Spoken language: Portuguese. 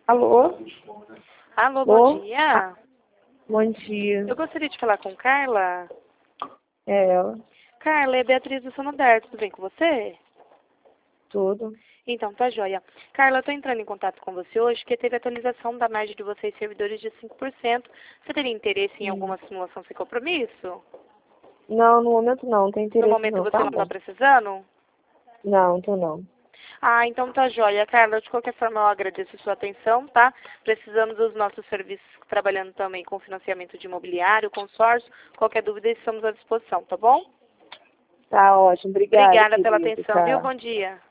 Alô? Alô, Alô? bom dia. Bom dia. Eu gostaria de falar com Carla. É ela. Carla, é Beatriz do Sonoдар, tudo bem com você? Tudo. Então, tá joia. Carla, eu tô entrando em contato com você hoje porque teve atualização da margem de vocês servidores de 5%. Você teria interesse em alguma simulação sem compromisso? Não, no momento não, tem No interesse momento não, você tá não tá bom. precisando? Não, tô não. Ah, então tá joia. Carla, de qualquer forma eu agradeço a sua atenção, tá? Precisamos dos nossos serviços trabalhando também com financiamento de imobiliário, consórcio. Qualquer dúvida, estamos à disposição, tá bom? Tá ótimo, obrigada, Obrigada pela querida, atenção, viu? tá. Bom dia.